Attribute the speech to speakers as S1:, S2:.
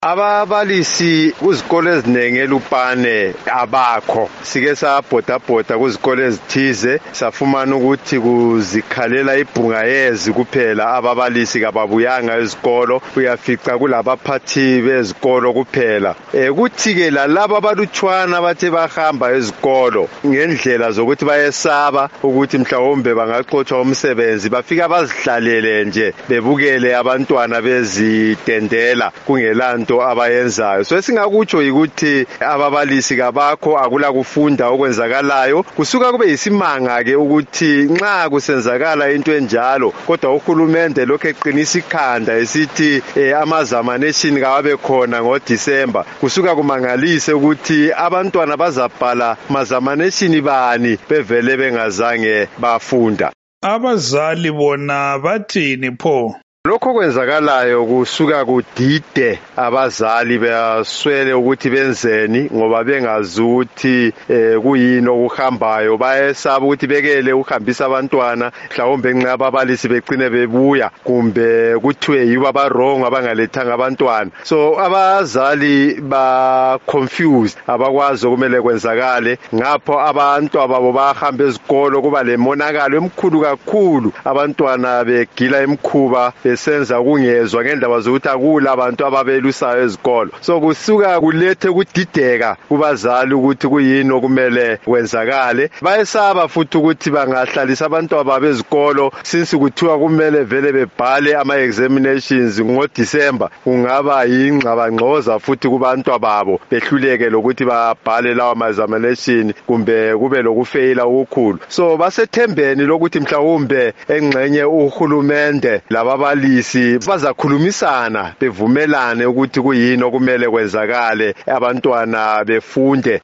S1: Ababalisi kuzikole eziningi eLupane abakho. Sike sabhoda kuzikole ezithize safumana ukuthi kuzikhalela ibhungayezi kuphela, ababalisi kababuyanga ezikolo, uyafica kulabaphathi bezikolo kuphela. Kuthi ke lalabo abalutshwana bathe bahamba ezikolo ngendlela zokuthi bayesaba ukuthi mhlawumbe bangaxotshwa umsebenzi, bafika bazihlalele nje bebukele abantwana bezidendela kungelanto abayenzayo. So esingakutsho ukuthi ababalisi kabakho, akula kufunda okwenzakalayo. Kusuka kube yisimanga ke ukuthi nxa kusenzakala into enjalo, kodwa uhulumende lokho eqinisa ikhanda esithi amazamanations kawabe khona ngoDisemba. Kusuka kumangalise ukuthi abantwana bazabhala mazamanations bani bevele bengazange bafunda.
S2: Abazali bona bathini pho?
S1: Lokho kwenzakalayo kusuka kudide, abazali baswele ukuthi benzeni ngoba bengazi ukuthi kuyini okuhambayo. Bayesaba ukuthi bekele ukuhambisa abantwana, mhlawumbe nxa ababalisi begcine bebuya kumbe kuthiwe yibo abarongo abangalethanga abantwana. So abazali ba confused, abakwazi okumele kwenzakale. Ngapho abantu ababo bahamba ezikolo, kuba lemonakalo emkhulu kakhulu, abantwana begila emkhuba senza kungezwa ngendaba zokuthi akula abantu ababelusayo ezikolo. So kusuka kulethe ukudideka kubazali ukuthi kuyini okumele kwenzakale. Bayesaba futhi ukuthi bangahlalisa abantwana babo ezikolo, since kuthiwa kumele vele bebhale ama-examinations ngoDisemba, kungaba yingxabangxoza futhi kubantwana babo behluleke lokuthi babhale lawa ma-examination kumbe kube lokufeyila okukhulu. So basethembeni lokuthi mhlawumbe engxenye uhulumende lababalisi bazakhulumisana bevumelane ukuthi kuyini okumele kwenzakale, abantwana befunde.